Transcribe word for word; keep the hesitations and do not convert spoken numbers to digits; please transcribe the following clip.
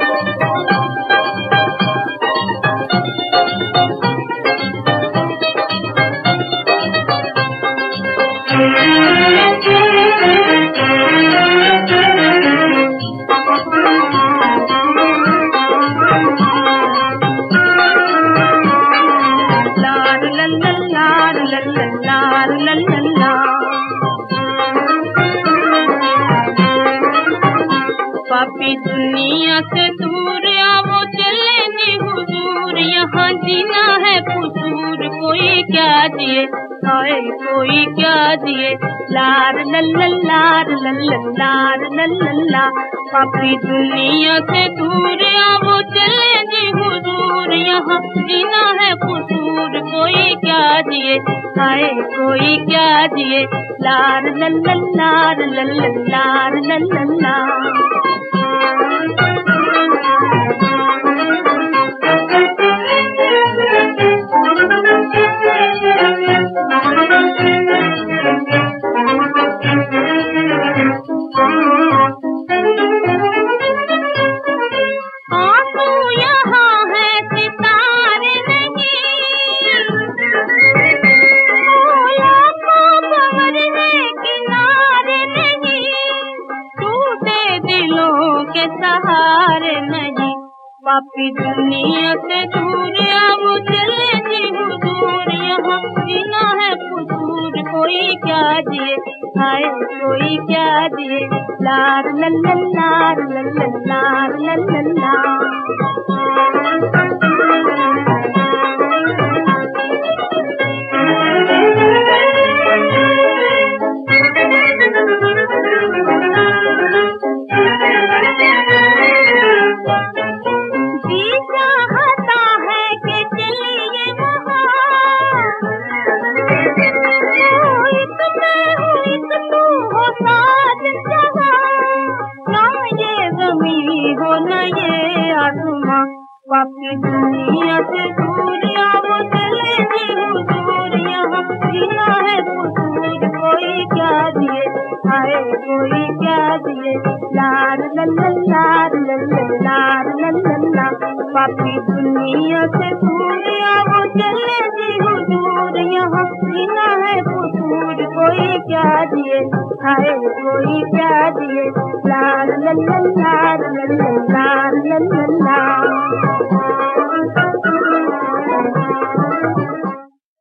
पापी दुनिया से दूर आओ चले जी हुजूर, यहाँ जीना है कुसूर, कोई क्या जिए हाय कोई क्या जिए। लार लल्लार लल्लार लल्ला, पापी दुनिया से दूर आओ चले जी हुजूर, यहाँ जीना है कुसूर, कोई क्या जिए हाय कोई क्या जिए। लार लल्लार लल्लार लल्ला। सहारे नहीं पापी दुनिया से दूर आओ चले जी हुजूर, यहाँ जीना है कुसूर, कोई क्या जिए हाय कोई क्या जिए। लार लल्लार लल्लार लल्ला। पापी दुनिया से दूर आओ चले जी हुजूर, यहाँ जीना है कुसूर, कोई क्या दिए हाय कोई क्या दिए। लार लल्लार लल्लार लल्ला, पापी दुनिया से दूर आओ चले जी हुजूर, यहाँ जीना है कुसूर, कोई क्या दिए हाय कोई क्या दिए। लार लल्लार लल्लार लल्ला।